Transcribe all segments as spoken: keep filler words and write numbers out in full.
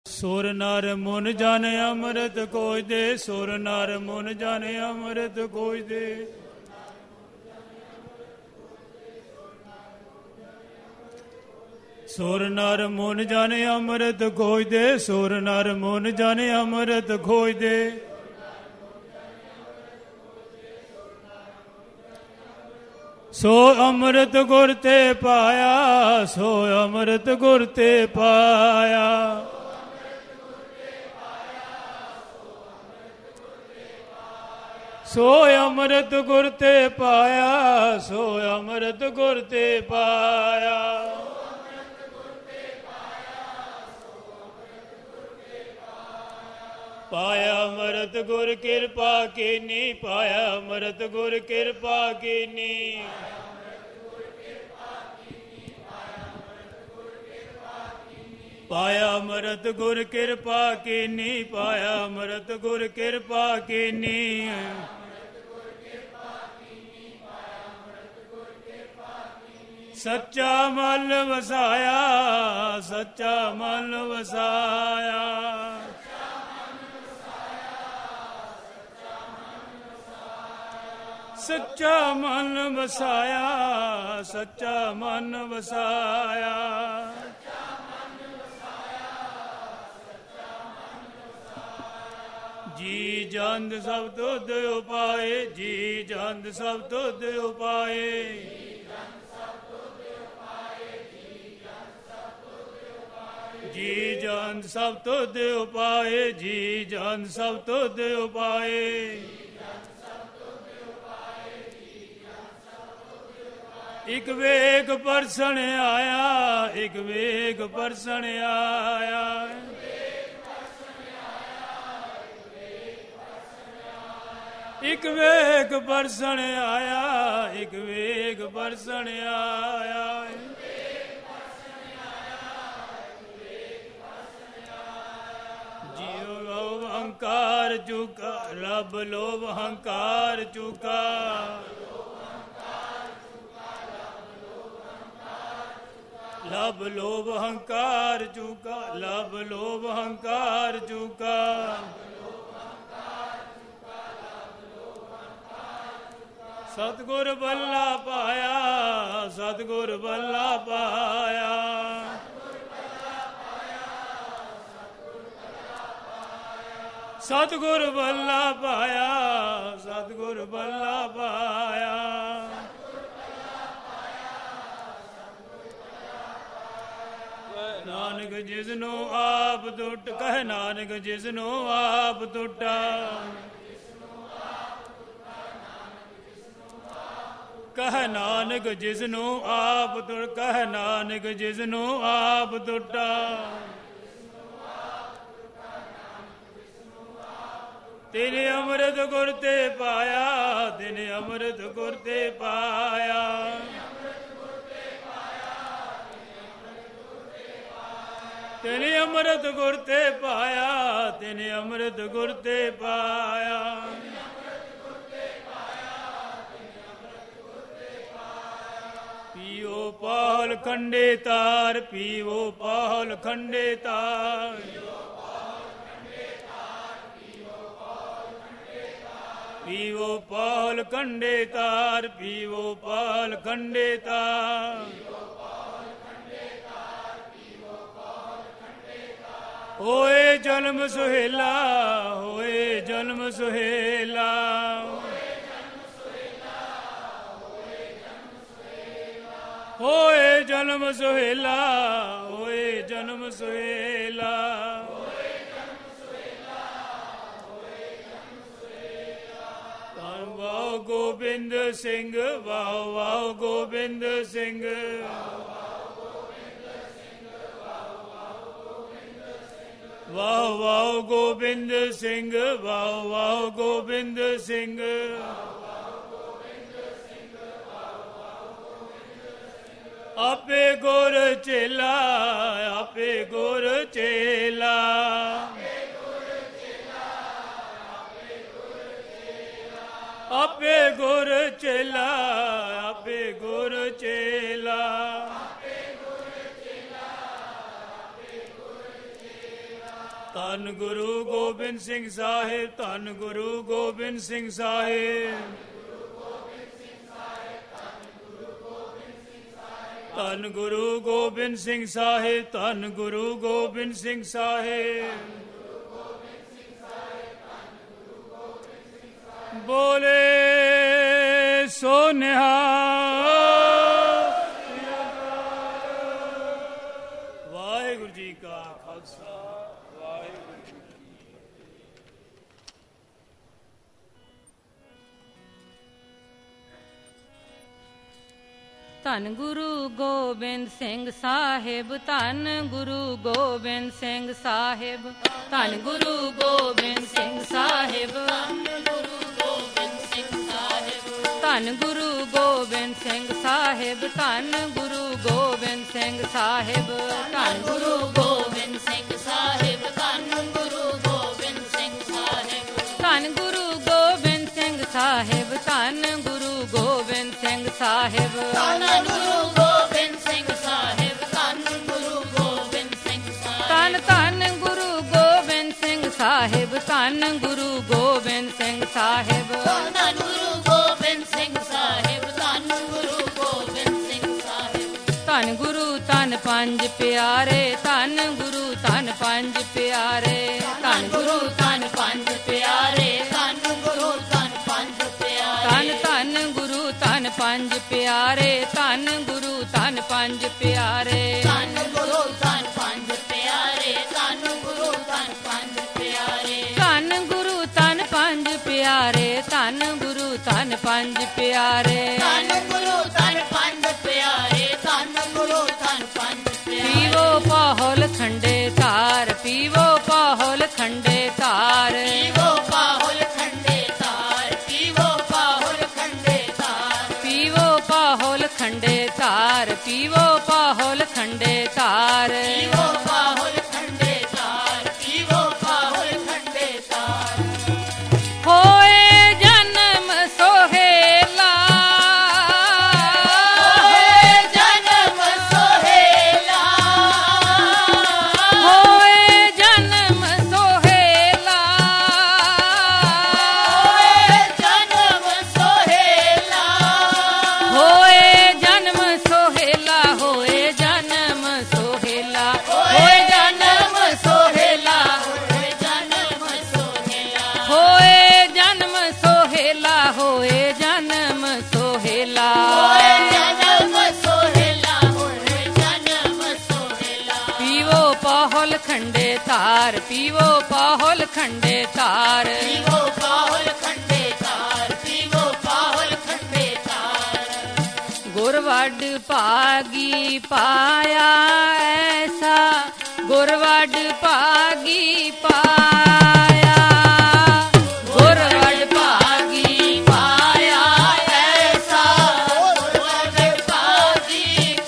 ਸੁਰ ਨਰ ਮੁਨ ਜਨ ਅੰਮ੍ਰਿਤ ਕੋਇਦੇ, ਸੁਰ ਨਰ ਮੁਨ ਜਨ ਅੰਮ੍ਰਿਤ ਕੋਇਦੇ। ਸੁਰ ਨਰ ਮੁਨ ਜਨ ਅੰਮ੍ਰਿਤ ਖੋਜਦੇ, ਸੁਰ ਨਰ ਮੁਨ ਜਨ ਅੰਮ੍ਰਿਤ ਖੋਜਦੇ। ਸੋ ਅੰਮ੍ਰਿਤ ਗੁਰ ਤੇ ਪਾਇਆ, ਸੋ ਅੰਮ੍ਰਿਤ ਗੁਰ ਤੇ ਪਾਇਆ। ਸੋ ਅੰਮ੍ਰਿਤ ਗੁਰ ਤੇ ਪਾਇਆ, ਸੋ ਅੰਮ੍ਰਿਤ ਗੁਰ ਤੇ ਪਾਇਆ। ਪਾਇਆ ਅੰਮ੍ਰਿਤ ਗੁਰ ਕਿਰਪਾ ਕੀਨੀ, ਪਾਇਆ ਅੰਮ੍ਰਿਤ ਗੁਰ ਕਿਰਪਾ ਕੀਨੀ। ਪਾਇਆ ਅੰਮ੍ਰਿਤ ਗੁਰ ਕਿਰਪਾ ਕੀਨੀ, ਪਾਇਆ ਅੰਮ੍ਰਿਤ ਗੁਰ ਕਿਰਪਾ ਕੀਨੀ। ਸੱਚਾ ਮਨ ਵਸਾਇਆ, ਸੱਚਾ ਮਨ ਵਸਾਇਆ। ਸੱਚਾ ਮਨ ਵਸਾਇਆ, ਸੱਚਾ ਮਨ ਵਸਾਇਆ। ਜੀ ਜੰਦ ਸਭ ਤੁਧ ਉਪਾਏ, ਜੀ ਜੰਦ ਸਭ ਤੁਧ ਉਪਾਏ। ਜੀ ਜੰਦ ਸਭ ਤੁਧ ਉਪਾਏ, ਜੀ ਜੰਦ ਸਭ ਤੁਧ ਉਪਾਏ। ਇਕ ਵੇਗ ਪਰਸਣ ਆਇਆ, ਇਕ ਵੇਗ ਪਰਸਣ ਆਇਆ। ਇਕ ਵੇਗ ਪਰਸਣ ਆਇਆ, ਇਕ ਵੇਗ ਪਰਸਣ ਆਇਆ। ਜੀਉ ਲੋਭ ਹੰਕਾਰ ਚੁਕਾ, ਰੱਬ ਲੋਭ ਹੰਕਾਰ ਚੁਕਾ। ਲਬ ਲੋਭ ਹੰਕਾਰ ਚੁਕਾ, ਲਬ ਲੋਭ ਹੰਕਾਰ ਚੁਕਾ। ਸਤਿਗੁਰ ਬੱਲਾ ਪਾਇਆ, ਸਤਿਗੁਰ ਬੱਲਾ ਪਾਇਆ। ਸਤਿਗੁਰ ਬੱਲਾ ਪਾਇਆ, ਸਤਿਗੁਰ ਬੱਲਾ ਪਾਇਆ। ਨਾਨਕ ਜਿਸਨੂੰ ਆਪ ਟੁੱਟ, ਕਹਿ ਨਾਨਕ ਜਿਸਨੂੰ ਆਪ ਟੁੱਟਾ। ਕਹਿ ਨਾਨਕ ਜਿਸਨੂੰ ਆਪ ਟੁੱਟ, ਕਹਿ ਨਾਨਕ ਜਿਸਨੂੰ ਆਪ ਟੁੱਟਾ। ਤਿਨ ਅੰਮ੍ਰਿਤ ਗੁਰ ਤੇ ਪਾਇਆ, ਤਿਨ ਅੰਮ੍ਰਿਤ ਗੁਰ ਤੇ ਪਾਇਆ। ਤਿਨ ਅੰਮ੍ਰਿਤ ਗੁਰ ਤੇ ਪਾਇਆ, ਤਿਨ ਅੰਮ੍ਰਿਤ ਗੁਰ ਤੇ ਪਾਇਆ। ਪੀਓ ਪਾਲ ਖੰਡੇ ਤਾਰ, ਪੀਓ ਪਾਲ ਖੰਡੇ ਤਾਰ। ਪੀਓ ਪਾਲ ਖੰਡੇ ਤਾਰ, ਪੀਓ ਪਾਲ ਖੰਡੇ ਤਾਰ। ਹੋਏ ਜਨਮ ਸੁਹੇਲਾ, ਹੋਏ ਜਨਮ ਸੁਹੇਲਾ। ਹੋਏ ਜਨਮ ਸੁਹੇਲਾ, ਹੋਏ ਜਨਮ ਸੁਹੇਲਾ। ਧੰਨ ਵਾਹਿ ਗੋਬਿੰਦ ਸਿੰਘ, ਵਾਹਿ ਵਾਹਿ ਗੋਬਿੰਦ ਸਿੰਘ। ਵਾਹ ਵਾਹ ਗੋਬਿੰਦ ਸਿੰਘ, ਵਾਹ ਵਾਹ ਗੋਬਿੰਦ ਸਿੰਘ। ਆਪੇ ਗੁਰ ਚੇਲਾ, ਆਪੇ ਗੁਰ ਚੇਲਾ। ਆਪੇ ਗੁਰ ਚੇਲਾ, ਆਪੇ ਗੁਰ ਚੇਲਾ। ਧੰਨ ਗੁਰੂ ਗੋਬਿੰਦ ਸਿੰਘ ਸਾਹਿਬ, ਧੰਨ ਗੁਰੂ ਗੋਬਿੰਦ ਸਿੰਘ ਸਾਹਿਬ, ਧੰਨ ਗੁਰੂ ਗੋਬਿੰਦ ਸਿੰਘ ਸਾਹਿਬ, ਧੰਨ ਗੁਰੂ ਗੋਬਿੰਦ ਸਿੰਘ ਸਾਹਿਬ। ਬੋਲੇ ਸੋ ਨਿਹਾਲ। ਵਾਹਿਗੁਰੂ ਜੀ ਕਾ ਖਾਲਸਾ, ਵਾਹਿਗੁਰੂ ਜੀ ਕੀ ਫਤਿਹ। ਧੰਨ ਗੁਰੂ ਗੋਬਿੰਦ ਸਿੰਘ ਸਾਹਿਬ, ਧੰਨ ਗੁਰੂ ਗੋਬਿੰਦ ਸਿੰਘ ਸਾਹਿਬ, ਧੰਨ ਗੁਰੂ ਗੋਬਿੰਦ ਸਿੰਘ ਸਾਹਿਬ, ਧੰਨ ਗੁਰੂ ਗੋਬਿੰਦ ਸਿੰਘ ਸਾਹਿਬ, ਧੰਨ ਗੁਰੂ ਗੋਬਿੰਦ ਸਿੰਘ ਸਾਹਿਬ, ਧੰਨ ਗੁਰੂ ਗੋਬਿੰਦ ਸਿੰਘ ਸਾਹਿਬ, ਧੰਨ ਗੁਰੂ ਗੋਬਿੰਦ ਸਿੰਘ ਸਾਹਿਬ, ਧੰਨ ਗੁਰੂ ਗੋਬਿੰਦ ਸਿੰਘ ਸਾਹਿਬ, ਧੰਨ ਗੁਰੂ ਗੋਬਿੰਦ ਸਿੰਘ ਸਾਹਿਬ, ਧੰਨ ਗੁਰੂ ਗੋਬਿੰਦ ਸਿੰਘ ਸਾਹਿਬ, ਧੰਨ ਗੁਰੂ ਗੋਬਿੰਦ ਸਿੰਘ ਸਾਹਿਬ, ਧੰਨ ਧੰਨ ਗੁਰੂ ਗੋਬਿੰਦ ਸਿੰਘ ਸਾਹਿਬ, ਧੰਨ ਗੁਰੂ ਗੋਬਿੰਦ ਸਿੰਘ ਸਾਹਿਬ, ਧੰਨ ਗੁਰੂ ਗੋਬਿੰਦ ਸਿੰਘ ਸਾਹਿਬ, ਧੰਨ ਗੁਰੂ ਗੋਬਿੰਦ ਸਿੰਘ ਸਾਹਿਬ, ਧੰਨ ਗੁਰੂ ਧੰਨ ਪੰਜ ਪਿਆਰੇ, ਧੰਨ ਗੁਰੂ ਧੰਨ ਪੰਜ ਪਿਆਰੇ, ਧੰਨ ਗੁਰੂ ਧੰਨ ਪੰਜ ਪਿਆਰੇ, ਧੰਨ ਗੁਰੂ ਧੰਨ ਪੰਜ ਪਿਆਰੇ, ਧੰਨ ਧੰਨ ਗੁਰੂ ਧੰਨ ਪੰਜ ਪਿਆਰੇ, ਧੰਨ ਗੁਰੂ ਧੰਨ ਪੰਜ ਪਿਆਰੇ, ਧੰਨ ਗੁਰੂ ਧੰਨ ਪੰਜ ਪਿਆਰੇ, ਧੰਨ ਗੁਰੂ ਧੰਨ ਪੰਜ ਪਿਆਰੇ, ਧੰਨ ਗੁਰੂ ਧੰਨ ਪੰਜ ਪਿਆਰੇ, ਧੰਨ ਗੁਰੂ ਧੰਨ ਪੰਜ ਪਿਆਰੇ, ਧੰਨ ਗੁਰੂ ਧੰਨ ਪੰਜ ਪਿਆਰੇ, ਧੰਨ ਗੁਰੂ ਧੰਨ ਪੰਜ ਪਿਆਰੇ। ਪੀਵੋ ਪਾਹੁਲ ਖੰਡੇ ਧਾਰ, ਪੀਵੋ ਪਾਹੁਲ ਖੰਡੇ ਧਾਰ, ਪੀਵੋ ਪਾਹੁਲ ਖੰਡੇ ਧਾਰ, ਪੀਵੋ ਪਾਹੁਲ ਖੰਡੇ ਧਾਰ, ਪੀਵੋ ਪਾਹੁਲ ਖੰਡੇ ਧਾਰ, ਪੀਵੋ ਪਾਹੁਲ ਖੰਡੇ ਧਾਰ, ਪੀਵੋ ਪਾਹੁਲ ਖੰਡੇ ਧਾਰ, ਪੀਵੋ ਪਾਹੁਲ ਖੰਡੇ ਧਾਰ। ਹੋਏ ਜਨਮ ਸੋਹੇਲਾ, ਹੋਏ ਜਨਮ ਸੋਹੇਲਾ, ਹੋਏ ਜਨਮ ਸੋਹੇਲਾ, ਹੋਏ ਜਨਮ ਸੋਹੇਲਾ, ਹੋਏ ਜਨਮ ਸੋਹੇਲਾ, ਹੋਏ ਜਨਮ ਸੋਹੇਲਾ, ਹੋਏ ਜਨਮ ਸੋਹੇਲਾ, ਹੋਏ ਜਨਮ ਸੋਹੇਲਾ, ਹੋਏ ਜਨਮ ਸੋਹੇਲਾ, ਹੋਏ ਜਨਮ ਸੋਹੇਲਾ, ਹੋਏ ਜਨਮ ਸੋਹੇਲਾ, ਹੋਏ ਜਨਮ ਸੋਹੇਲਾ। ਪੀਵੋ ਪਾਹੁਲ ਖੰਡੇ ਧਾਰ, ਪੀਵੋ ਪਾਹੁਲ ਖੰਡੇ ਧਾਰ, ਪੀਵੋ ਪਾਹੁਲ ਖੰਡੇ ਧਾਰ, ਪੀਵੋ ਪਾਹੁਲ ਖੰਡੇ ਧਾਰ। ਗੁਰ ਵੱਡ ਭਾਗੀ ਪਾਇਆ ਐਸਾ, ਗੁਰ ਵੱਡ ਭਾਗੀ ਪਾਇਆ, ਗੁਰ ਵੱਡ ਭਾਗੀ ਪਾਇਆ ਐਸਾ, ਗੁਰ ਵੱਡ ਭਾਗੀ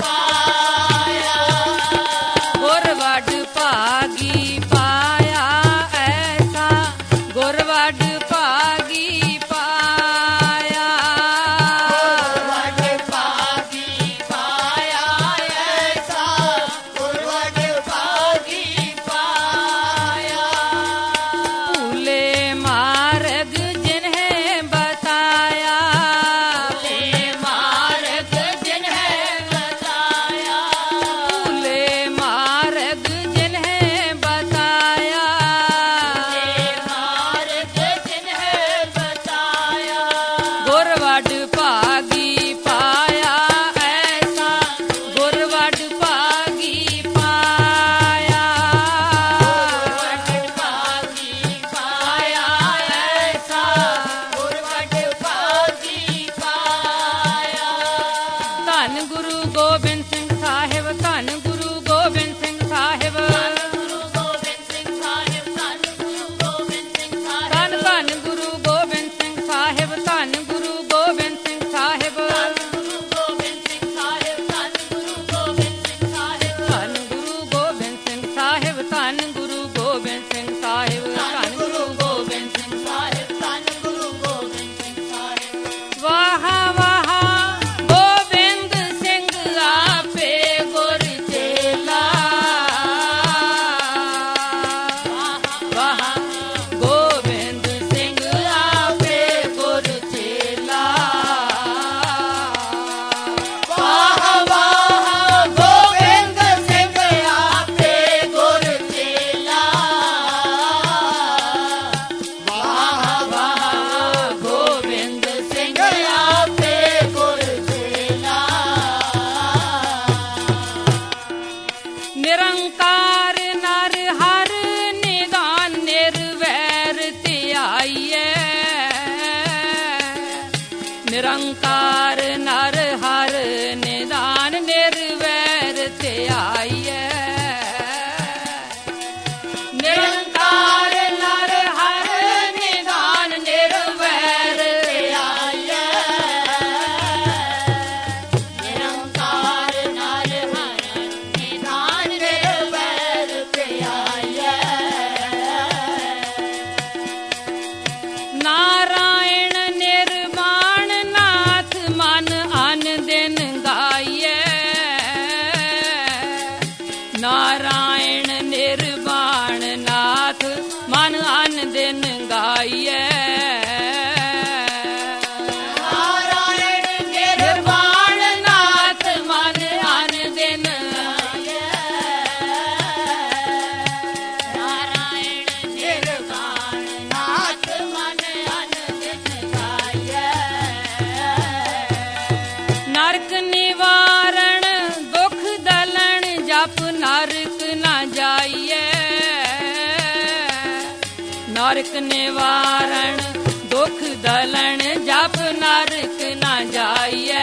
ਪਾਇਆ, ਗੁਰ ਵੱਡ ਭਾਗੀ ਪਾਇਆ ਐਸਾ, ਗੁਰ ਵੱਡ ਭਾਗੀ ਪਾਇਆ, ਗੁਰ ਵੱਡ ਭਾਗੀ ਪਾਇਆ ਐਸਾ, ਗੁਰ ਵੱਡ ਭਾਗੀ ਪਾਇਆ। ਭੂਲੇ ਮਾਰਗ ਜਿਨਹਿ ਬਤਾਇਆ, ਭੂਲੇ ਮਾਰਗ ਜਿਨਹਿ ਬਤਾਇਆ, ਭੂਲੇ ਮਾਰਗ ਜਿਨਹਿ ਬਤਾਇਆ, ਭੂਲੇ ਮਾਰਗ ਜਿਨਹਿ ਬਤਾਇਆ, ਗੁਰ ਵੱਡ ਭਾਗੀ ਪਾਇਆ ਐਸਾ, ਗੁਰ ਵੱਡ ਭਾਗੀ ਪਾਇਆ, ਗੁਰ ਵੱਡ ਭਾਗੀ ਪਾਇਆ ਐਸਾ, ਗੁਰ ਵੱਡ ਭਾਗੀ ਪਾਇਆ। ਧੰਨ ਗੁਰੂ ਗੋਬਿੰਦ ਸਿੰਘ ਸਾਹਿਬ, ਧੰਨ ਗੁਰੂ ਗੋਬਿੰਦ ਸਿੰਘ ਸਾਹਿਬ, ਧੰਨ ਗੁਰੂ ਗੋਬਿੰਦ ਸਿੰਘ ਸਾਹਿਬ, ਧੰਨ ਗੁਰੂ ਗੋਬਿੰਦ ਸਿੰਘ ਸਾਹਿਬ, ਧੰਨ ਧੰਨ ਗੁਰੂ ਗੋਬਿੰਦ ਸਿੰਘ ਸਾਹਿਬ, ਧੰਨ ਗੁਰੂ ਗੋਬਿੰਦ ਸਿੰਘ ਸਾਹਿਬ, ਧੰਨ ਗੁਰੂ ਗੋਬਿੰਦ ਸਿੰਘ ਸਾਹਿਬ, ਧੰਨ ਗੁਰੂ ਗੋਬਿੰਦ ਸਿੰਘ ਸਾਹਿਬ, ਧੰਨ ਗੁਰੂ ਗੋਬਿੰਦ ਸਿੰਘ ਸਾਹਿਬ, ਧੰਨ ਗੁਰੂ ਗੋਬਿੰਦ ਸਿੰਘ ਸਾਹਿਬ, ਧੰਨ ਗੁਰੂ ਗੋਬਿੰਦ ਸਿੰਘ ਸਾਹਿਬ, ਧੰਨ ਗੁਰੂ ਗੋਬਿੰਦ ਸਿੰਘ ਸਾਹਿਬ। ਵਾਹ ਵਾਹ ਗੋਬਿੰਦ ਸਿੰਘ ਆਪੇ ਗੁਰ ਚੇਲਾ, ਵਾਹ ਨਰਕ ਨਿਵਾਰਨ ਦੁਖ ਦਲਣ ਜਪ ਨਰਕ ਨਾ ਜਾਈਐ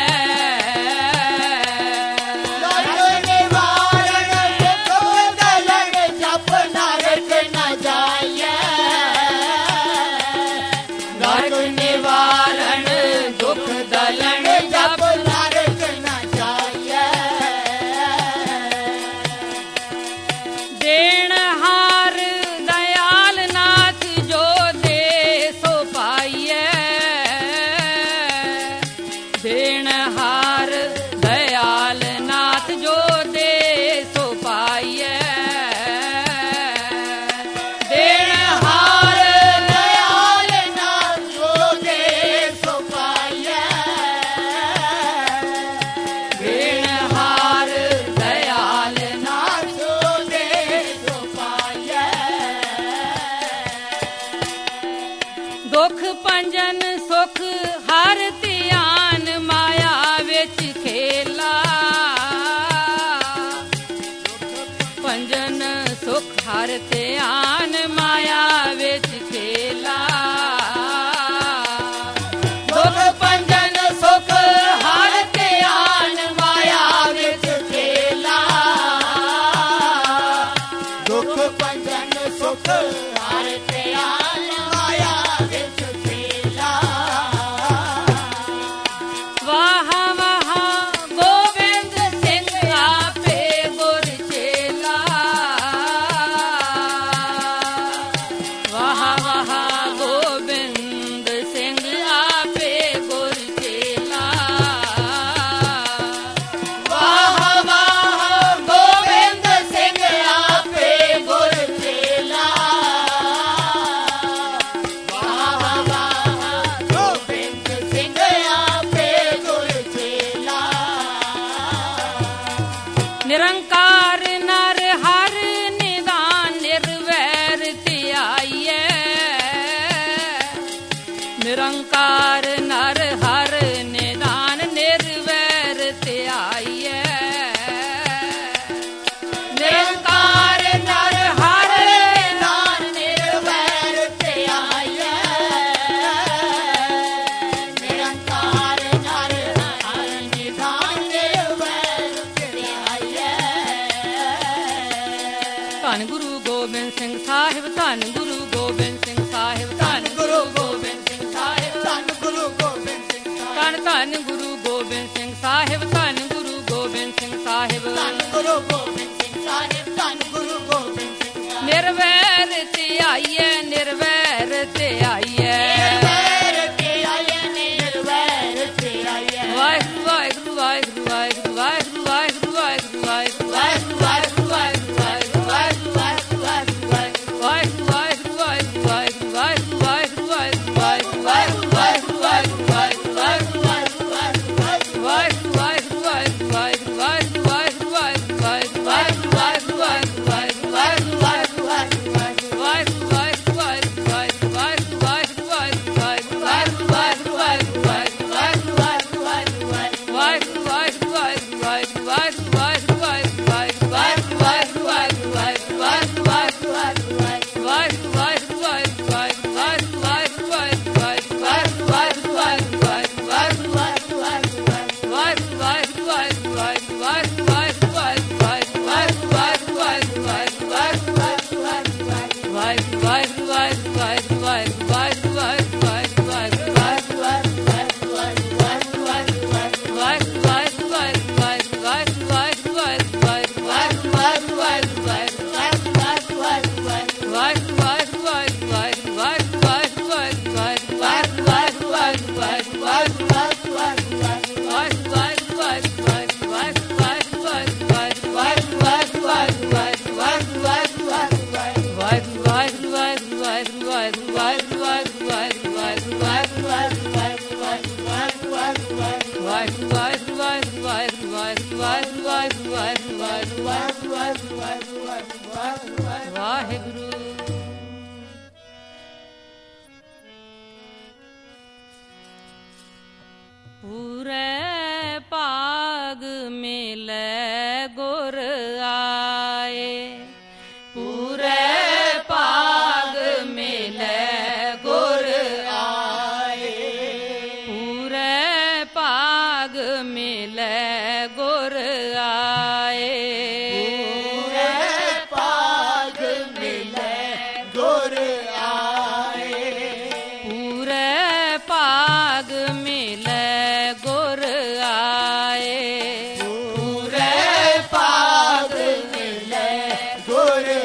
ਧਿਆਨ ਮਾਇਆ ਵਿੱਚ ਖੇਲਾ ਦੁਖ ਪੰਜਨ ਸੁਖ ਹਰ ਧਿਆਨ ਮਾਇਆ ਵਿੱਚ ਖੇਲਾ ਦੁਖ ਪੰਜਨ ਸੁਖ ਹਰ ਧਿਆਨ ਮਾਇਆ ਵਿੱਚ ਖੇਲਾ ਵਾਹ ਵਾਹ ਗੋਬਿੰਦ ਸਿੰਘ ਆਪੇ ਗੁਰ ਚੇਲਾ ਨਿਰੰਕਾਰ ਨਰ ਹਰ ਨਿਦਾਨ ਨਿਰਵੈਰ ਧਿਆਈਐ ਨਿਰੰਕਾਰ ਨਰ ਹਰ ਨਿਦਾਨ ਨਿਰਵੈਰ ਧਿਆਈਐ ਨਿਰੰਕਾਰ ਨਰ ਹਰ ਨਿਦਾਨ ਨਿਰਵੈਰ ਧਿਆਈਐ ਨਿਰੰਕਾਰ ਨਰ ਹਰ ਨਿਦਾਨ ਨਿਰਵੈਰ ਧੰਨ ਗੁਰੂ ਗੋਬਿੰਦ ਸਿੰਘ ਸਾਹਿਬ ਧੰਨ ਗੁਰੂ ਗੋਬਿੰਦ ਸਿੰਘ ਸਾਹਿਬ ਧੰਨ ਗੁਰੂ ਗੋਬਿੰਦ ਸਿੰਘ ਸਾਹਿਬ ਧੰਨ ਗੁਰੂ ਗੋਬਿੰਦ ਸਿੰਘ ਧੰਨ ਧੰਨ ਗੁਰੂ ਗੋਬਿੰਦ ਸਿੰਘ ਸਾਹਿਬ ਧੰਨ ਗੁਰੂ ਗੋਬਿੰਦ ਸਿੰਘ ਸਾਹਿਬ ਧੰਨ ਗੁਰੂ ਗੋਬਿੰਦ ਸਿੰਘ ਸਾਹਿਬ ਧੰਨ ਗੁਰੂ ਗੋਬਿੰਦ ਸਿੰਘ ਨਿਰਵੈਰ ਧਿਆਈਐ ਨਿਰਵੈਰ ਧਿਆਈਐ ਨਿਰਵੈਰ ਧਿਆਈਐ ਨਿਰਵੈਰ ਧਿਆਈਐ ਵਾਹਿਗੁਰੂ ਵਾਹਿਗੁਰੂ ਵਾਹਿਗੁਰੂ ਵਾਹਿਗੁਰੂ ਵਾਹਿਗੁਰੂ ਵਾਹਿਗੁਰੂ ਵਾਹਿਗੁਰੂ ਵਾਹਿਗੁਰੂ ਵਾਹਿਗੁਰੂ ਵਾਹਿਗੁਰੂ। ਪੂਰੇ ਭਾਗ ਮਿਲੈ ਗੁਰ ਆਏ, ਪੂਰੇ ਭਾਗ ਮਿਲੈ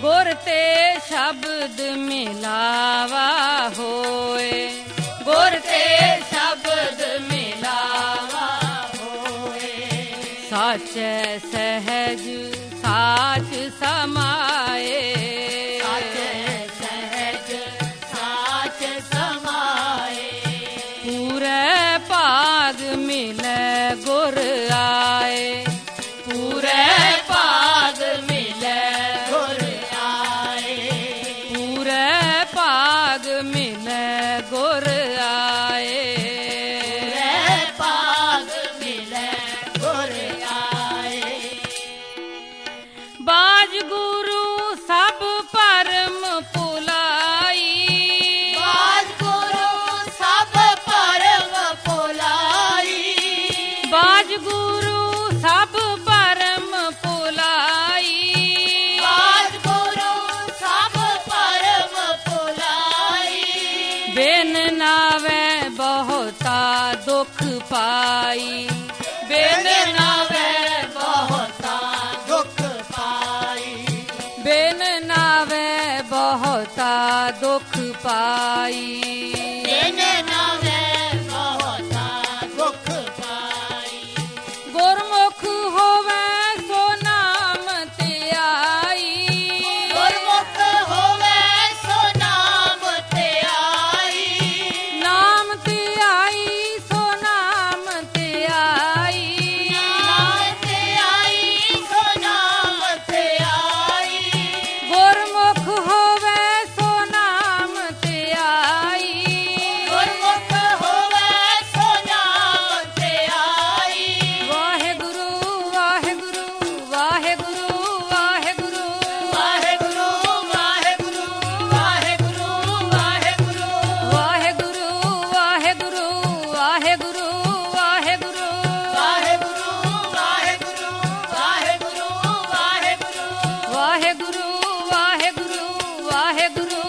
ਗੁਰ ਤੇ ਸ਼ਬਦ ਮਿਲਾਵਾ ਹੋਏ, ਗੁਰ ਤੇ ਸ਼ਬਦ ਮਿਲਾਵਾ ਹੋਏ। ਸਾਚੈ ਸਹਿਜ ਸਾਚ ਸਮਾਏ, ਸਾਚੈ ਸਹਿਜ ਸਾਚ ਸਮਾਏ। ਪੂਰੇ ਭਾਗ ਮਿਲੈ ਗੁਰ ਆਏ, ਪੂਰੇ ਭਾਗ ਮਿਲੈ ਗੁਰ ਆਏ। ਪੂਰੇ ਭਾਗ ਮਿਲੈ ਗੁਰ ਆਏ। ਪੂਰੇ ਭਾਗ ਮਿਲੈ ਗੁਰ ਆਏ। ਬਾਜ ਗੁਰੂ ਸਭ ਭਰਮ ਭੁਲਾਈ, ਬਾਜ ਗੁਰੂ ਸਭ ਭਰਮ ਭੁਲਾਈ। ਬਾਜ ਗੁਰੂ ਸਭ ਭਰਮ ਭੁਲਾਈ। ਬਾਜ ਗੁਰੂ ਸਭ ਭਰਮ ਭੁਲਾਈ। ਬਿਨ ਨਾਵੇ ਬਹੁਤਾ ਦੁਖ ਪਾਈ, ਬਿਨ ਨਾਵੇ ਬਹੁਤਾ ਦੁੱਖ ਪਾਈ। ਬਿਨ ਨਾਵੇ ਬਹੁਤਾ ਦੁਖ ਪਾਈ। ਬਿਨ ਨਾਵੇ ਬਹੁਤਾ ਦੁੱਖ ਪਾਈ। ਗੁਰਮੁਖ ਹੋਵੇ ਸੋ ਨਾਮ ਧਿਆਈ, ਗੁਰਮੁਖ ਹੋਵੇ ਸੋ ਨਾਮ ਧਿਆਈ। ਨਾਮ ਧਿਆਈ ਸੋ ਨਾਮ ਧਿਆਈ। ਨਾਮ ਧਿਆਈ ਸੋ ਨਾਮ ਧਿਆਈ। ਗੁਰਮੁਖ ਹੋਵੇ ਸੋ ਨਾਮ ਧਿਆਈ। ਗੁਰਮੁਖ ਹੋਵੇ ਸੋ ਨਾਮ ਧਿਆਈ। ਵਾਹਿਗੁਰੂ ਵਾਹਿਗੁਰੂ ਵਾਹਿਗੁਰੂ ਵਾਹਿਗੁਰੂ ਵਾਹਿਗੁਰੂ ਵਾਹਿਗੁਰੂ ਵਾਹਿਗੁਰੂ ਵਾਹਿਗੁਰੂ। ਵਾਹਿਗੁਰੂ ਵਾਹਿਗੁਰੂ ਵਾਹਿਗੁਰੂ ਵਾਹਿਗੁਰੂ। ਵਾਹਿਗੁਰੂ ਵਾਹਿਗੁਰੂ ਵਾਹਿਗੁਰੂ ਵਾਹਿਗੁਰੂ। ਵਾਹਿਗੁਰੂ ਵਾਹਿਗੁਰੂ ਵਾਹਿਗੁਰੂ ਵਾਹਿਗੁਰੂ।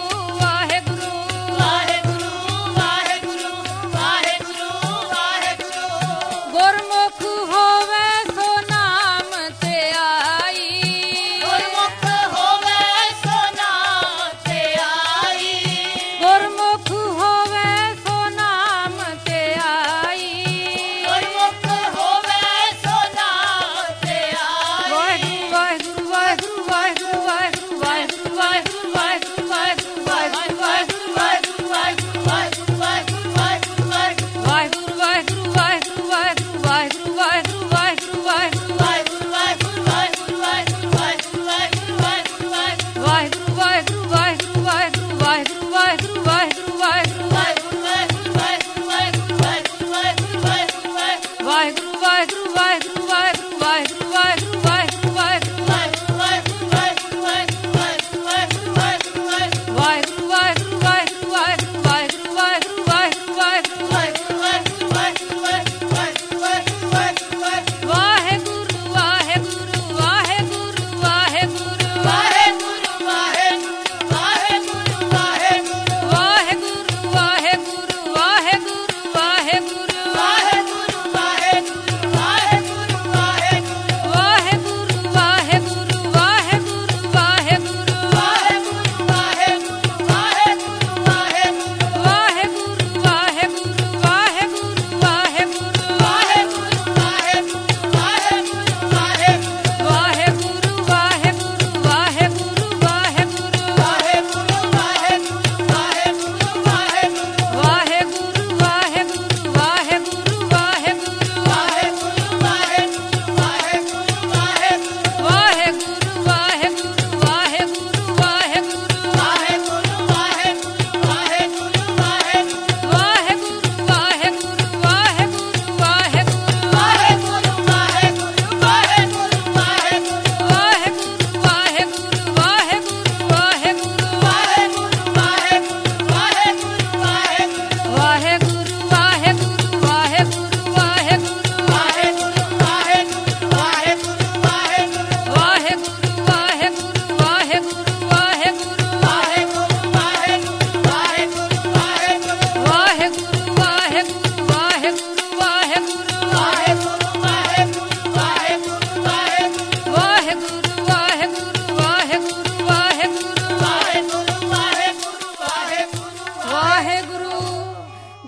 ਵਾਹਿਗੁਰੂ ਵਾਹਿਗੁਰੂ ਵਾਹਿਗੁਰੂ। ਗੁਰਮੁਖ ਹੋਵੇ ਸੋ ਨਾਮ ਧਿਆਈ। ਗੁਰਮੁਖ ਹੋਵੇ ਸੋ ਨਾਮ ਧਿਆਈ। ਗੁਰਮੁਖ ਹੋਵੇ ਸੋ ਨਾਮ ਧਿਆਈ। ਗੁਰਮੁਖ ਹੋਵੇ ਸੋ ਨਾਮ ਧਿਆਈ। ਵਾਹਿਗੁਰੂ ਵਾਹਿਗੁਰੂ ਵਾਹਿਗੁਰੂ ਵਾਹਿਗੁਰੂ ਵਾਹਿਗੁਰੂ ਵਾਹਿਗੁਰੂ ਵਾਹਿਗੁਰੂ ਵਾਹਿਗੁਰੂ ਵਾਹਿਗੁਰੂ ਵਾਹਿਗੁਰੂ ਵਾਹਿਗੁਰੂ ਵਾਹਿਗੁਰੂ ਵਾਹਿਗੁਰੂ ਵਾਹਿਗੁਰੂ ਵਾਹਿਗੁਰੂ ਵਾਹਿਗੁਰੂ। ਵਾਹਿਗੁਰੂ ਵਾਹਿਗੁਰੂ ਵਾਹਿਗੁਰੂ ਵਾਹਿਗੁਰੂ ਵਾਹਿਗੁਰੂ ਵਾਹਿਗੁਰੂ ਵਾਹਿਗੁਰੂ ਵਾਹਿਗੁਰੂ। ਵਾਹਿਗੁਰੂ ਵਾਹਿਗੁਰੂ ਵਾਹਿਗੁਰੂ ਵਾਹਿਗੁਰੂ ਵਾਹਿਗੁਰੂ ਵਾਹਿਗੁਰੂ ਵਾਹਿਗੁਰੂ ਵਾਹਿਗੁਰੂ। ਵਾਹਿਗੁਰੂ ਵਾਹਿਗੁਰੂ ਵਾਹਿਗੁਰੂ ਵਾਹਿਗੁਰੂ ਵਾਹਿਗੁਰੂ ਵਾਹਿਗੁਰੂ ਵਾਹਿਗੁਰੂ ਵਾਹਿਗੁਰੂ। ਵਾਹਿਗੁਰੂ ਵਾਹਿਗੁਰੂ ਵਾਹਿਗੁਰੂ ਵਾਹਿਗੁਰੂ ਵਾਹਿਗੁਰੂ ਵਾਹਿਗੁਰੂ ਵਾਹਿਗੁਰੂ ਵਾਹਿਗੁਰੂ ਵਾਹਿਗੁਰੂ। ਵਾਹਿਗੁਰੂ ਵਾਹਿਗੁਰੂ ਵਾਹਿਗੁਰੂ ਵਾਹਿਗੁਰੂ ਵਾਹਿਗੁਰੂ ਵਾਹਿਗੁਰੂ ਵਾਹਿਗੁਰੂ ਵਾਹਿਗੁਰੂ। ਵਾਹਿਗੁਰੂ ਵਾਹਿਗੁਰੂ ਵਾਹਿਗੁਰੂ ਵਾਹਿਗੁਰੂ ਵਾਹਿਗੁਰੂ ਵਾਹਿਗੁਰੂ ਵਾਹਿਗੁਰੂ ਵਾਹਿਗੁਰੂ ਵਾਹਿਗੁਰੂ। ਵਾਹਿਗੁਰੂ ਵਾਹਿਗੁਰੂ ਵਾਹਿਗੁਰੂ ਵਾਹਿਗੁਰੂ ਵਾਹਿਗੁਰੂ ਵਾਹਿਗੁਰੂ ਵਾਹਿਗੁਰੂ ਵਾਹਿਗੁਰੂ। ਵਾਹਿਗੁਰੂ ਵਾਹਿਗੁਰੂ ਵਾਹਿਗੁਰੂ ਵਾਹਿਗੁਰੂ ਵਾਹਿਗੁਰੂ ਵਾਹਿਗੁਰੂ ਵਾਹਿਗੁਰੂ। ਵਾਹਿਗੁਰੂ ਵਾਹਿਗੁਰੂ ਵਾਹਿਗੁਰੂ ਵਾਹਿਗੁਰੂ। ਵਾਹਿਗੁਰੂ ਵਾਹਿਗੁਰੂ ਵਾਹਿਗੁਰੂ ਵਾਹਿਗੁਰੂ। ਵਾਹਿਗੁਰੂ ਵਾਹਿਗੁਰੂ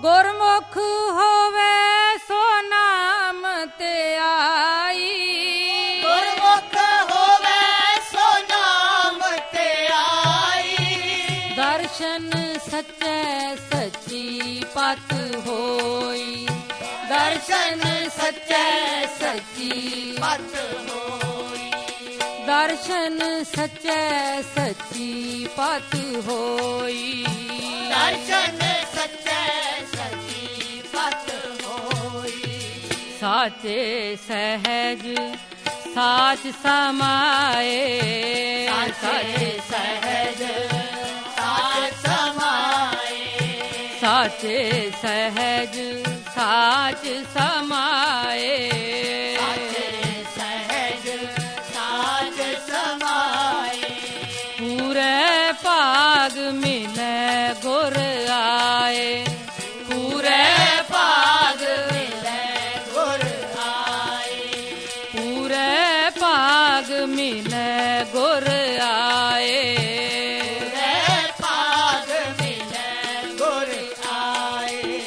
ਗੁਰਮੁਖ ਹੋਵੇ ਸੋ ਨਾਮ ਤੇ ਆਈ, ਗੁਰਮੁਖ ਹੋਵੇ ਸੋ ਨਾਮ ਤੇ ਆਈ, ਦਰਸ਼ਨ ਸੱਚੇ ਸੱਚੀ ਪਤ ਹੋਈ, ਦਰਸ਼ਨ ਸੱਚੇ ਸੱਚੀ ਪਤ ਹੋਈ, ਦਰਸ਼ਨ ਸੱਚੇ ਸੱਚੀ ਪਤ ਹੋਈ, ਦਰਸ਼ਨ ਸੱਚੇ ਸੱਚੀ ਪਤ ਹੋਈ, ਸਾਚੇ ਸਹਿਜ ਸਾਚ ਸਮਾਏ, ਸਾਚੇ ਸਹਿਜ ਸਾਚ ਸਮਾਏ, ਸਾਚੇ ਸਹਿਜ ਸਾਚ ਸਮਾਏ, ਸਾਚੇ ਸਹਿਜ ਸਾਚ ਸਮਾਏ, ਪੂਰੇ ਭਾਗ ਮਿਲੇ ਗੁਰ ਆਏ, ਪੂਰੇ ਭਾਗ ਮਿਲੇ ਗੁਰ ਆਏ, ਪੂਰੇ ਭਾਗ ਮਿਲੇ ਗੁਰ ਆਏ, ਪੂਰੇ ਭਾਗ ਮਿਲੇ ਗੁਰ ਆਏ,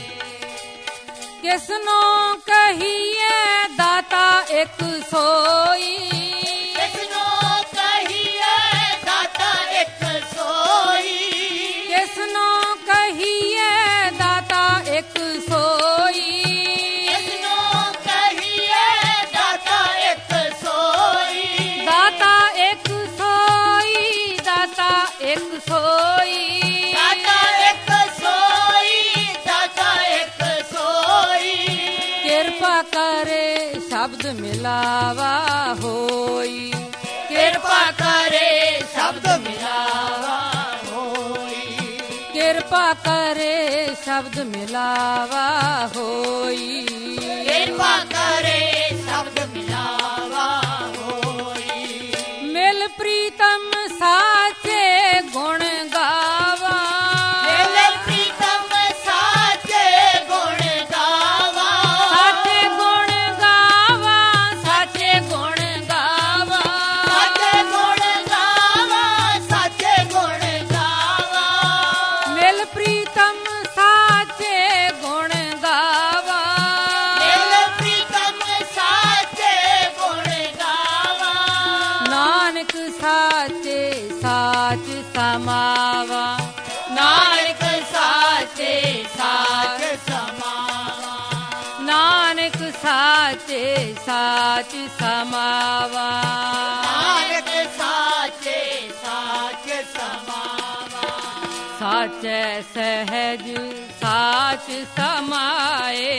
ਕਿਸਨੋ ਕਹੀਏ ਦਾਤਾ ਇੱਕ ਸੋਈ, ਕਿਸਨੋ ਕਹੀਏ ਦਾਤਾ ਇੱਕ ਸੋਈ, ਕਿਸਨੋ ਕਹੀਏ ਦਾਤਾ ਇੱਕ ਸੋਈ, ਕਿਸਨੋ ਕਹੀਏ ਦਾਤਾ ਇੱਕ ਸੋਈ, ਦਾਤਾ ਇੱਕ ਸੋਈ, ਦਾਤਾ ਇੱਕ ਸੋਈ, ਦਾਤਾ ਇੱਕ ਸੋਈ, ਦਾਤਾ ਇੱਕ ਸੋਈ, ਕਿਰਪਾ ਕਰੇ ਸ਼ਬਦ ਮਿਲਾਵਾ ਹੋਈ, ਕਿਰਪਾ ਕਰੇ ਸ਼ਬਦ ਮਿਲਾਵਾ ਹੋਈ, ਕਿਰਪਾ ਕਰੇ ਸ਼ਬਦ ਮਿਲਾਵਾ ਹੋਈ, ਕਿਰਪਾ ਕਰੇ ਸ਼ਬਦ ਮਿਲਾਵਾ ਹੋਈ, ਮਿਲ ਪ੍ਰੀਤਮ ਸਾਚੇ ਗੁਣ ਗਾਵਾ, ਮਿਲੇ ਪ੍ਰੀਤਮ ਸਾਚੇ ਗੁਣ ਗਾਵਾ, ਸਾਚੇ ਗੁਣ ਗਾਵਾ, ਸਾਚੇ ਗੁਣ ਗਾਵਾ, ਸਾਚੇ ਗੁਣ ਗਾਵਾ, ਸਾਚੇ ਗੁਣ ਗਾਵਾ, ਮਿਲ ਪ੍ਰੀਤਮ ਸਾਚੇ ਗੁਣ ਗਾਵਾ, ਮਿਲੇ ਪ੍ਰੀਤਮ ਸਾਚੇ ਗੁਣ ਗਾਵਾ, ਨਾਨਕ ਸਾਚੇ ਸਾਚ ਸਮਾਵਾ, ਨਾਨਕ ਸਾਚੇ ਸਾਚ ਸਮਾਵਾ, ਨਾਨਕ ਸਾਚੇ ਸਾਚ ਸਮਾਵਾ, ਨਾਨਕ ਸਾਚੇ ਸਾਚ ਸਮਾਵਾ, ਸਾਚੇ ਸਹਿਜ ਸਾਚ ਸਮਾਏ,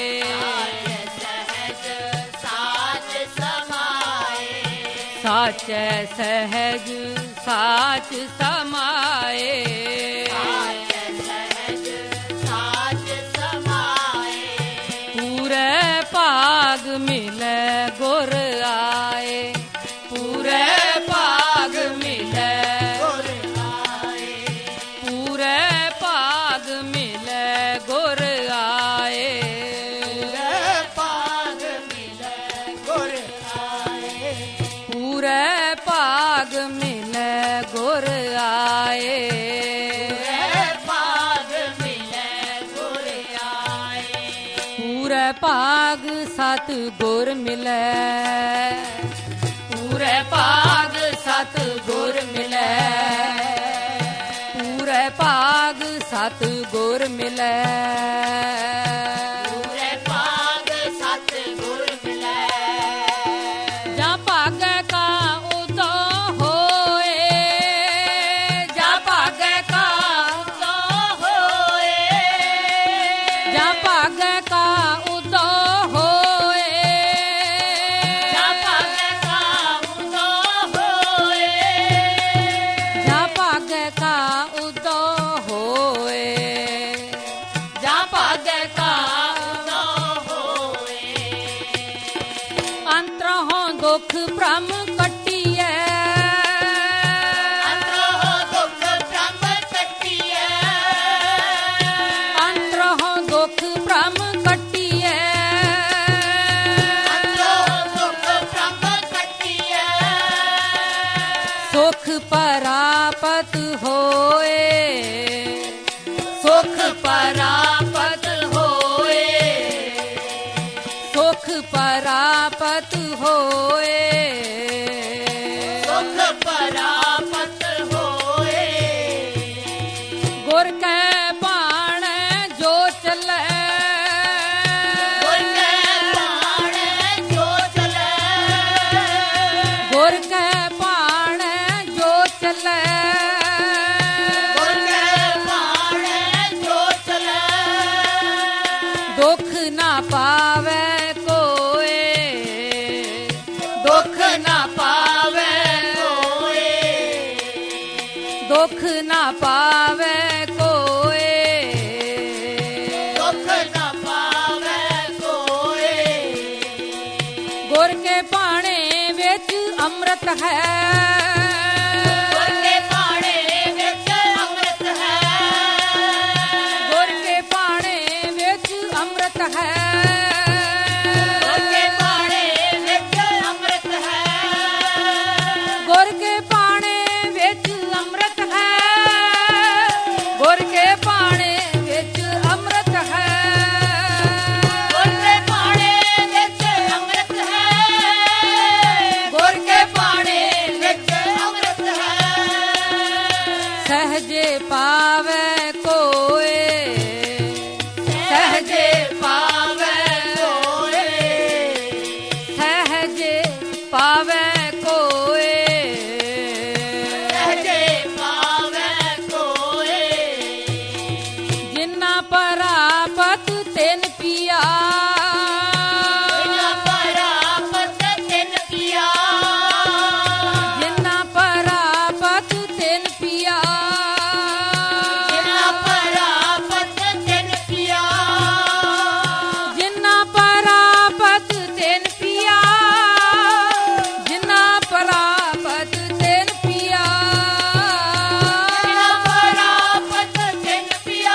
ਸਹਿਜ ਸਾਚ ਸਮਾਏ, ਸਾਚੇ ਸਹਿਜ ਸਾਚ ਸਮਾਏ, ਸਹਿਜ ਸਾਚ ਸਮਾਏ, ਪੂਰੇ ਭਾਗ ਮਿਲੇ ਗੁਰ ਆਏ, ਪੂਰੇ ਭਾਗ ਮਿਲੇ, ਗੁਰ ਆਏ, ਪੂਰੇ ਭਾਗ ਮਿਲੇ ਗੁਰ ਆਏ, ਪੂਰੇ ਭਾਗ ਮਿਲੇ ਗੁਰ ਆਏ, ਪੂਰੇ ਭਾਗ ਮਿਲੇ ਗੁਰ ਆਏ, ਪੂਰੇ ਭਾਗ ਮਿਲੇ ਗੁਰ ਆਏ, ਪੂਰੇ ਭਾਗ ਸਤ ਗੁਰ ਮਿਲੇ, ਪੂਰੇ ਭਾਗ ਸਤ ਗੁਰ ਮਿਲੇ, ਪੂਰੇ ਭਾਗ ਸਤ ਗੁਰ ਮਿਲੇ, ਪੂਰੇ ਭਾਗ ਸਤ ਗੁਰ ਮਿਲੇ, ਜਾਂ ਭਾਗੈ ਕਾ ਉਦੋ ਹੋਏ, ਜਾਂ ਭਾਗੈ ਕਾ ਸੋ ਹੋਏ, ਜਾਂ ਭਾਗੈ ਕਾ ਉਦੋ ਹੋਏ, ਜਾਂ ਭਾਗੈ ਕਾ ਉਦੋ ਹੋਏ, ਜਾਂ ਭਾਗੈ ਕਾ ਉਦੋ ਹੋਏ, ਜਾਂ ਭਾਗੈ ਕਾ ਉਦੋ ਹੋਏ, ਅੰਤਰੋਂ ਦੁਖ ਭ੍ਰਮ ਕੱਟੀਐ, ਅੰਦਰੋਂ ਦੁੱਖ ਭ੍ਰਮ ਕੱਟੀਐ, ਅੰਤਰੋਂ ਦੁਖ ਭ੍ਰਮ ਹੈ ਗੁਰ ਕੇ ਪਾਣੇ ਵਿੱਚ ਅੰਮ੍ਰਿਤ ਹੈ ਗੁਰ ਕੇ ਪਾਣੇ ਵਿੱਚ ਅੰਮ੍ਰਿਤ ਹੈ ਗੁਰ ਕੇ ਪਾਣੇ ਵਿੱਚ ਅੰਮ੍ਰਿਤ ਹੈ ਗੁਰ ਕੇ ਪਾਣੇ ਵਿੱਚ ਅੰਮ੍ਰਿਤ ਹੈ ਗੁਰ ਕੇ ਪਾਣੇ ਵਿੱਚ ਅੰਮ੍ਰਿਤ ਹੈ ਗੁਰ ਕੇ ਪਾਣੇ ਵਿੱਚ ਅੰਮ੍ਰਿਤ ਹੈ ਗੁਰ ਕੇ ਪਾਣੇ ਵਿੱਚ ਅੰਮ੍ਰਿਤ ਹੈ ਸਹਜੇ ਪਾਵੇ ਕੋਏ ਸਹਜੇ ਪਾਵੈ ਕੋਏ ਸਹਜੇ ਪਾਵੇ ਕੋਏ ਸਹਜੇ ਪਾਵੈ ਕੋਏ ਜਿਨ੍ਹਾਂ ਪਰਾਪਤ ਤਿਨ ਪਿਆ ਬਿਨਾ ਪਰਾਪਤ ਤਿਨ ਪਿਆ ਜਿਨ੍ਹਾਂ ਪਰਾਪਤ ਤਿਨ ਪਿਆ ਬਿਨਾ ਪਰਾਪਤ ਤਿਨ ਪਿਆ ਜਿਨ੍ਹਾਂ ਪਰਾਪਤ ਤਿਨ ਪਿਆ ਜਿਨ੍ਹਾਂ ਪਰਾਪਤ ਤਿਨ ਪਿਆ ਬਿਨਾ ਪਰਾਪਤ ਤਿਨ ਪਿਆ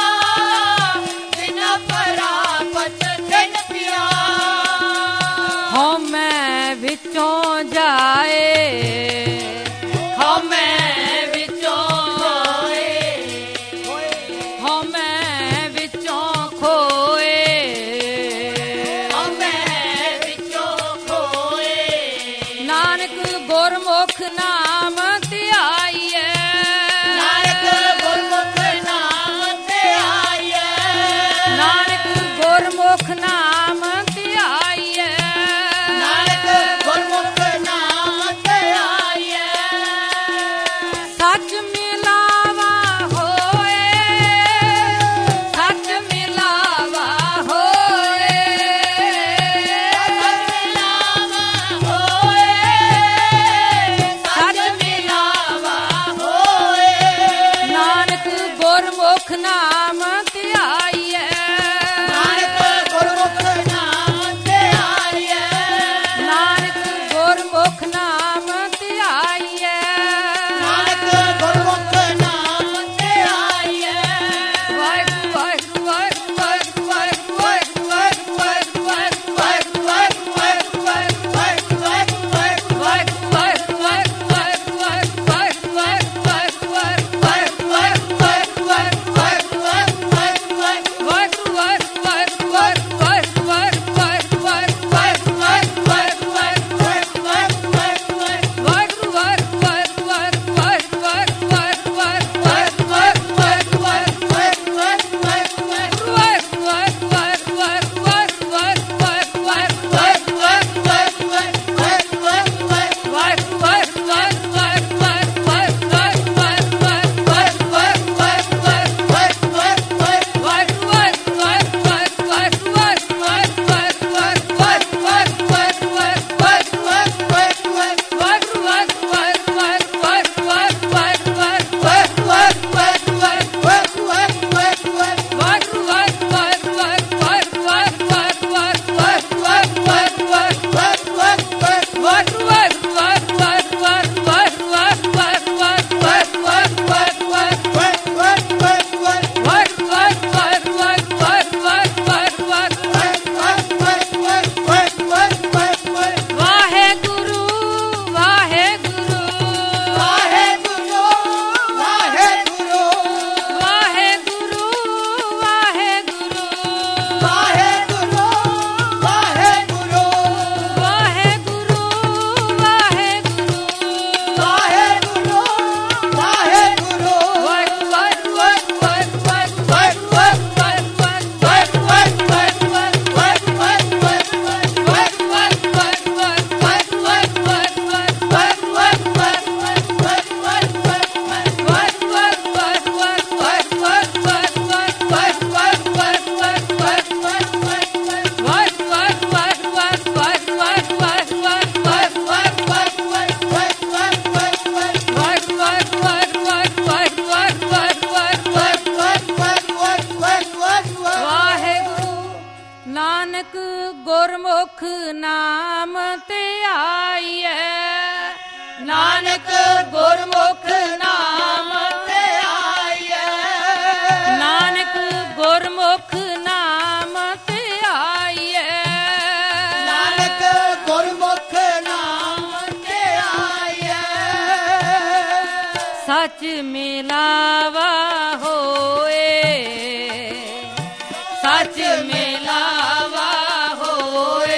ਬਿਨਾ ਪਰਾਪਤ ਤਿਨ ਪਿਆ ਹਉ ਮੈਂ ਵਿੱਚੋਂ ਜਾਏ ਹਉ ਮੈਂ ਵਿੱਚੋਂ ਹੋਏ ਹਉ ਮੈਂ ਵਿੱਚੋਂ ਖੋਏ ਹਉ ਮੈਂ ਵਿੱਚੋਂ ਖੋਏ ਨਾਨਕ ਗੁਰਮੁਖ ਨਾਮ ਧਿਆਈਐ ਨਾਨਕ ਗੁਰਮੁਖ ਨਾਮ ਤੇ ਆਈਐ ਨਾਨਕ ਗੁਰਮੁਖ ਨਾਮ ਧਿਆਈਐ ਨਾਨਕ ਗੁਰਮੁਖ ਨਾਮ ਤੇ ਆਈਐ ਸੱਚ ਮਿਲਾਵਾ ਹੋਏ ਸੱਚ ਮਿਲਾਵਾ ਹੋਏ ਸੱਚ ਮਿਲਾਵਾ ਹੋਏ ਸੱਚ ਮਿਲਾਵਾ ਹੋਏ ਨਾਨਕ ਗੁਰਮੁਖ ਨਾਮ ਧਿਆਈਐ ਨਾਨਕ ਗੁਰਮੁਖ ਨਾਮ ਤੇ ਆਈਐ ਨਾਨਕ ਗੁਰਮੁਖ ਨਾਮ ਧਿਆਈਐ ਨਾਨਕ ਗੁਰਮੁਖ ਨਾਮ ਤੇ ਆਈਐ ਵਾਹਿਗੁਰੂ ਵਾਹਿਗੁਰੂ ਵਾਹਿਗੁਰੂ ਵਾਹਿਗੁਰੂ ਵਾਹਿਗੁਰੂ ਵਾਹਿਗੁਰੂ ਵਾਹਿਗੁਰੂ ਨਾਨਕ ਗੁਰਮੁਖ ਨਾਮ ਧਿਆਈਐ ਨਾਨਕ ਗੁਰਮੁਖ ਨਾਮ ਧਿਆਈਐ ਨਾਨਕ ਗੁਰਮੁਖ ਨਾਮ ਧਿਆਈਐ ਨਾਨਕ ਗੁਰਮੁਖ ਨਾਮ ਧਿਆਈਐ ਸਚ ਮਿਲਾਵਾ ਹੋਏ ਸਚ ਮਿਲਾਵਾ ਹੋਏ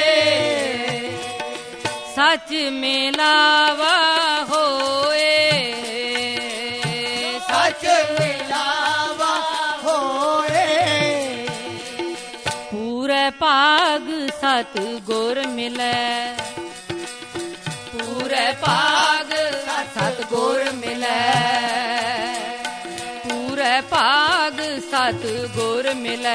ਸਚ ਮਿਲਾਵਾ ਹੋਏ ਸਚ ਮਿਲਾਵਾ ਹੋਏ ਪੂਰੇ ਭਾਗ ਸਤ ਗੁਰ ਮਿਲੈ ਪੂਰੇ ਭਾਗ ਸਤ ਗੁਰ ਮਿਲੈ ਪੂਰੇ ਭਾਗ ਸਤ ਗੁਰ ਮਿਲੈ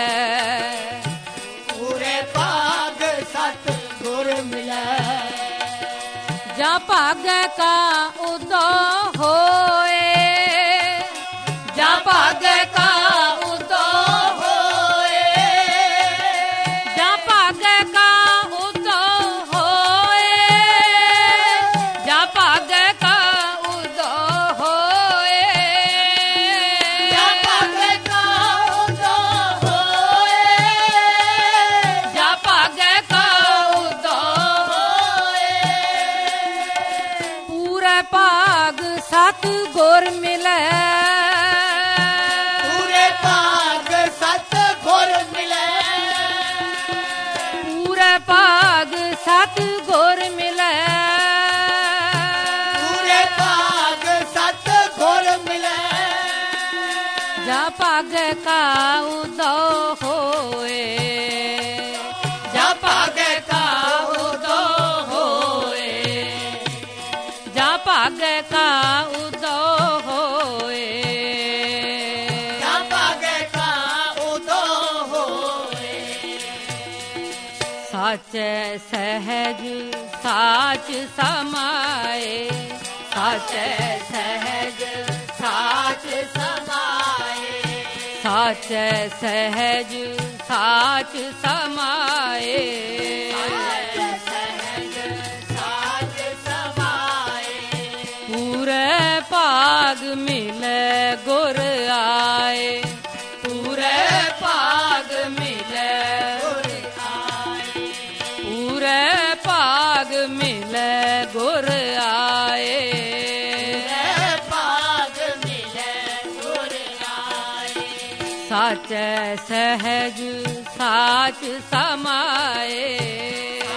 ਪੂਰੇ ਭਾਗ ਸਤ ਗੁਰ ਮਿਲੈ ਜਾਂ ਭਾਗੈ ਕਾ ਉਦੋ ਹੋਏ ਜਾਂ ਭਾਗੈ ਕਾ ਉਦੋ ਹੋਏ ਜਾਂ ਭਾਗੈ ਕਾ ਉਦੋ ਹੋਏ ਜਾਂ ਭਾਗੈ ਕਾ ਉਦੋ ਹੋਏ ਜਾਂ ਭਾਗੈ ਕਾ ਉਦੋ ਹੋਏ ਜਾਂ ਭਾਗੈ ਕਾ ਉਦੋ ਪੂਰੇ ਭਾਗ ਸਤ ਗੁਰ ਮਿਲੈ ਪੂਰੇ ਭਾਗ ਸਤ ਗੁਰ ਮਿਲੈ ਪੂਰੇ ਭਾਗ ਸਤ ਗੁਰ ਮਿਲੈ ਪੂਰੇ ਭਾਗ ਸਤ ਗੁਰ ਮਿਲੈ ਜਾਂ ਭਾਗੈ ਕਾ ਉਦੋ ਹੋਏ ਜਾਂ ਭਾਗੈ ਕਾ ਉਦੋ ਹੋਏ ਜਾਂ ਭਾਗੈ ਕਾ ਉਦੋ ਹੋਏ ਜਾਂ ਭਾਗੈ ਕਾ ਉਦੋ ਹੋਏ ਸਾਚੈ ਸਹਿਜ ਸਾਚ ਸਮਾਏ ਸਾਚੈ ਸਹਿਜ ਸਾਚ ਸਮਾਏ ਸਾਚੈ ਸਹਿਜ ਸਾਚ ਸਮਾਏ ਸਹਿਜ ਸਾਚ ਸਮਾਏ ਪੂਰੇ ਭਾਗ ਮਿਲੈ ਗੁਰ ਆਏ ਪੂਰੇ ਭਾਗ ਮਿਲੈ ਗੁਰ ਆਏ ਪੂਰੇ ਭਾਗ ਮਿਲੈ ਗੁਰ ਆਏ ਪੂਰੇ ਭਾਗ ਮਿਲੈ ਗੁਰ ਆਏ ਸਾਚੈ ਸਹਿਜ ਸਾਚ ਸਮਾਏ